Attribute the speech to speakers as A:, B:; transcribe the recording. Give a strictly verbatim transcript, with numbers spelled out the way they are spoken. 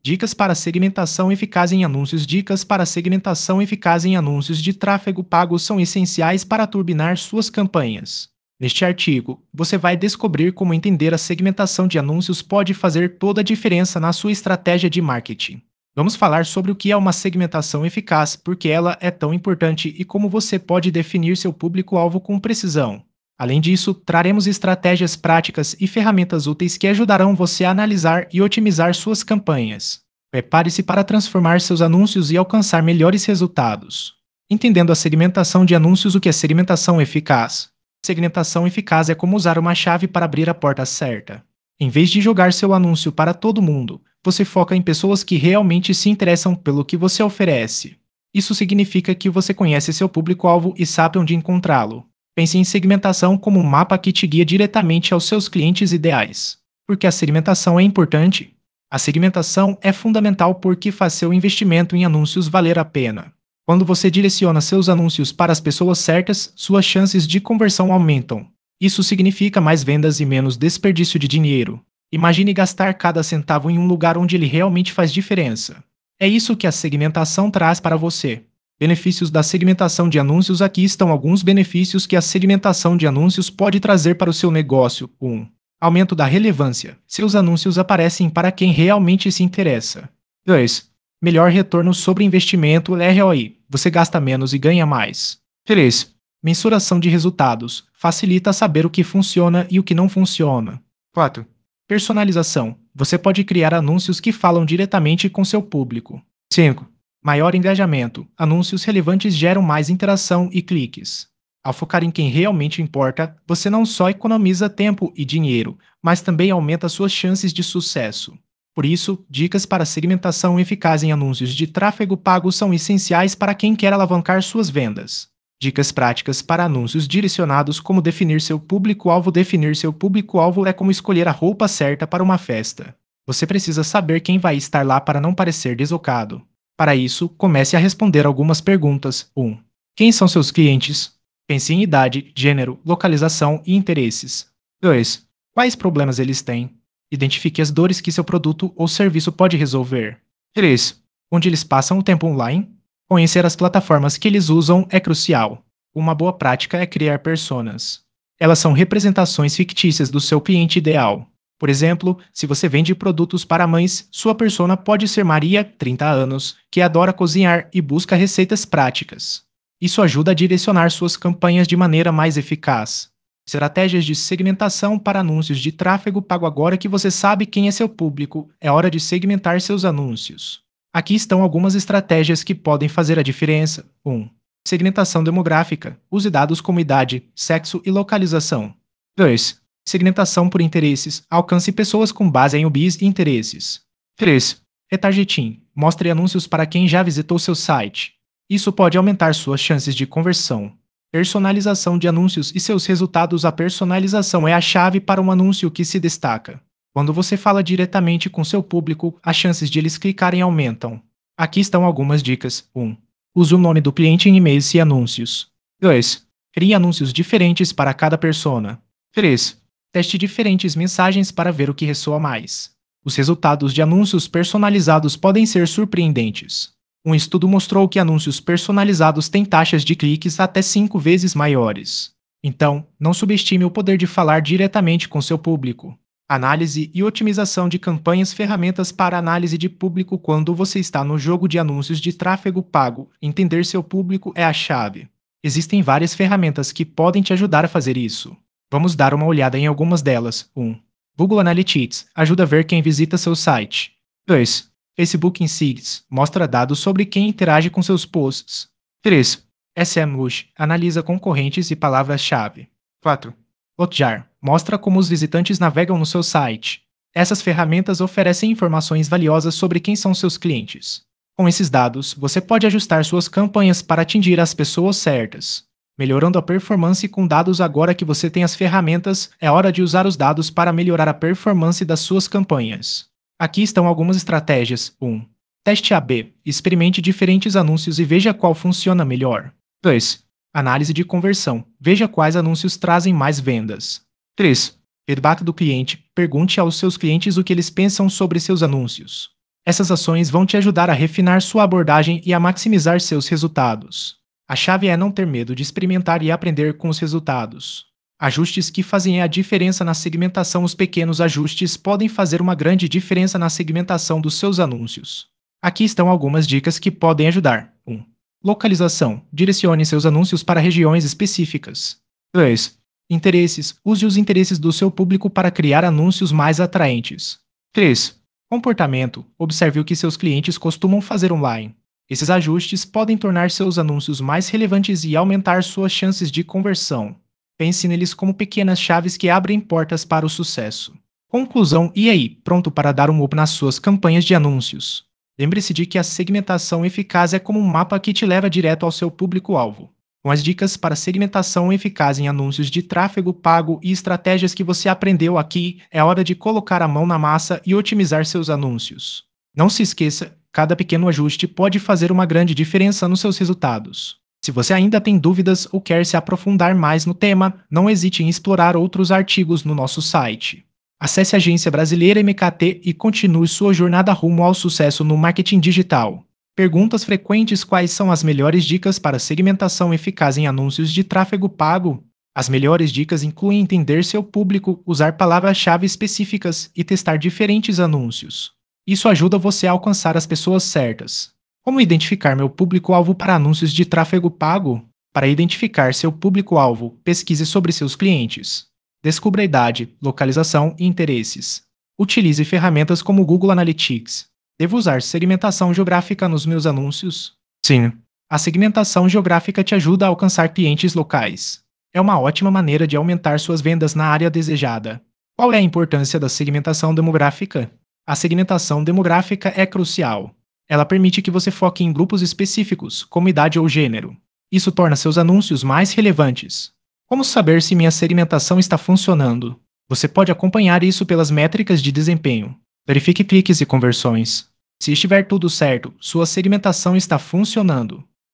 A: Dicas para segmentação eficaz em anúncios. Dicas para segmentação eficaz em anúncios de tráfego pago são essenciais para turbinar suas campanhas. Neste artigo, você vai descobrir como entender a segmentação de anúncios pode fazer toda a diferença na sua estratégia de marketing. Vamos falar sobre o que é uma segmentação eficaz, porque ela é tão importante e como você pode definir seu público-alvo com precisão. Além disso, traremos estratégias práticas e ferramentas úteis que ajudarão você a analisar e otimizar suas campanhas. Prepare-se para transformar seus anúncios e alcançar melhores resultados. Entendendo a segmentação de anúncios. O que é segmentação eficaz? Segmentação eficaz é como usar uma chave para abrir a porta certa. Em vez de jogar seu anúncio para todo mundo, você foca em pessoas que realmente se interessam pelo que você oferece. Isso significa que você conhece seu público-alvo e sabe onde encontrá-lo. Pense em segmentação como um mapa que te guia diretamente aos seus clientes ideais. Por que a segmentação é importante? A segmentação é fundamental porque faz seu investimento em anúncios valer a pena. Quando você direciona seus anúncios para as pessoas certas, suas chances de conversão aumentam. Isso significa mais vendas e menos desperdício de dinheiro. Imagine gastar cada centavo em um lugar onde ele realmente faz diferença. É isso que a segmentação traz para você. Benefícios da segmentação de anúncios. Aqui estão alguns benefícios que a segmentação de anúncios pode trazer para o seu negócio. um. Aumento da relevância. Seus anúncios aparecem para quem realmente se interessa. dois. Melhor retorno sobre investimento. R O I. Você gasta menos e ganha mais. três. Mensuração de resultados. Facilita saber o que funciona e o que não funciona. quatro. Personalização. Você pode criar anúncios que falam diretamente com seu público. cinco. Maior engajamento. Anúncios relevantes geram mais interação e cliques. Ao focar em quem realmente importa, você não só economiza tempo e dinheiro, mas também aumenta suas chances de sucesso. Por isso, dicas para segmentação eficaz em anúncios de tráfego pago são essenciais para quem quer alavancar suas vendas. Dicas práticas para anúncios direcionados. Como definir seu público-alvo. Definir seu público-alvo é como escolher a roupa certa para uma festa. Você precisa saber quem vai estar lá para não parecer deslocado. Para isso, comece a responder algumas perguntas. um. Quem são seus clientes? Pense em idade, gênero, localização e interesses. dois. Quais problemas eles têm? Identifique as dores que seu produto ou serviço pode resolver. três. Onde eles passam o tempo online? Conhecer as plataformas que eles usam é crucial. Uma boa prática é criar personas. Elas são representações fictícias do seu cliente ideal. Por exemplo, se você vende produtos para mães, sua persona pode ser Maria, trinta anos, que adora cozinhar e busca receitas práticas. Isso ajuda a direcionar suas campanhas de maneira mais eficaz. Estratégias de segmentação para anúncios de tráfego pago. Agora que você sabe quem é seu público, é hora de segmentar seus anúncios. Aqui estão algumas estratégias que podem fazer a diferença. um. Segmentação demográfica. Use dados como idade, sexo e localização. dois. Segmentação por interesses. Alcance pessoas com base em hobbies e interesses. três. Retargeting. Mostre anúncios para quem já visitou seu site. Isso pode aumentar suas chances de conversão. Personalização de anúncios e seus resultados. A personalização é a chave para um anúncio que se destaca. Quando você fala diretamente com seu público, as chances de eles clicarem aumentam. Aqui estão algumas dicas. um. Use o nome do cliente em e-mails e anúncios. dois. Crie anúncios diferentes para cada persona. três. Teste diferentes mensagens para ver o que ressoa mais. Os resultados de anúncios personalizados podem ser surpreendentes. Um estudo mostrou que anúncios personalizados têm taxas de cliques até cinco vezes maiores. Então, não subestime o poder de falar diretamente com seu público. Análise e otimização de campanhas. Ferramentas para análise de público. Quando você está no jogo de anúncios de tráfego pago, entender seu público é a chave. Existem várias ferramentas que podem te ajudar a fazer isso. Vamos dar uma olhada em algumas delas. um. Google Analytics ajuda a ver quem visita seu site. dois. Facebook Insights mostra dados sobre quem interage com seus posts. três. SEMrush analisa concorrentes e palavras-chave. quatro. Hotjar mostra como os visitantes navegam no seu site. Essas ferramentas oferecem informações valiosas sobre quem são seus clientes. Com esses dados, você pode ajustar suas campanhas para atingir as pessoas certas. Melhorando a performance com dados. Agora que você tem as ferramentas, é hora de usar os dados para melhorar a performance das suas campanhas. Aqui estão algumas estratégias. um. Teste A B. Experimente diferentes anúncios e veja qual funciona melhor. dois. Análise de conversão. Veja quais anúncios trazem mais vendas. três. Feedback do cliente. Pergunte aos seus clientes o que eles pensam sobre seus anúncios. Essas ações vão te ajudar a refinar sua abordagem e a maximizar seus resultados. A chave é não ter medo de experimentar e aprender com os resultados. Ajustes que fazem a diferença na segmentação. Os pequenos ajustes podem fazer uma grande diferença na segmentação dos seus anúncios. Aqui estão algumas dicas que podem ajudar. um. Localização. Direcione seus anúncios para regiões específicas. dois. Interesses. Use os interesses do seu público para criar anúncios mais atraentes. três. Comportamento. Observe o que seus clientes costumam fazer online. Esses ajustes podem tornar seus anúncios mais relevantes e aumentar suas chances de conversão. Pense neles como pequenas chaves que abrem portas para o sucesso. Conclusão. E aí, pronto para dar um up nas suas campanhas de anúncios? Lembre-se de que a segmentação eficaz é como um mapa que te leva direto ao seu público-alvo. Com as dicas para segmentação eficaz em anúncios de tráfego pago e estratégias que você aprendeu aqui, é hora de colocar a mão na massa e otimizar seus anúncios. Não se esqueça, cada pequeno ajuste pode fazer uma grande diferença nos seus resultados. Se você ainda tem dúvidas ou quer se aprofundar mais no tema, não hesite em explorar outros artigos no nosso site. Acesse a Agência Brasileira M K T e continue sua jornada rumo ao sucesso no marketing digital. Perguntas frequentes: quais são as melhores dicas para segmentação eficaz em anúncios de tráfego pago? As melhores dicas incluem entender seu público, usar palavras-chave específicas e testar diferentes anúncios. Isso ajuda você a alcançar as pessoas certas. Como identificar meu público-alvo para anúncios de tráfego pago? Para identificar seu público-alvo, pesquise sobre seus clientes. Descubra a idade, localização e interesses. Utilize ferramentas como o Google Analytics. Devo usar segmentação geográfica nos meus anúncios? Sim. A segmentação geográfica te ajuda a alcançar clientes locais. É uma ótima maneira de aumentar suas vendas na área desejada. Qual é a importância da segmentação demográfica? A segmentação demográfica é crucial. Ela permite que você foque em grupos específicos, como idade ou gênero. Isso torna seus anúncios mais relevantes. Como saber se minha segmentação está funcionando? Você pode acompanhar isso pelas métricas de desempenho. Verifique cliques e conversões. Se estiver tudo certo, sua segmentação está funcionando.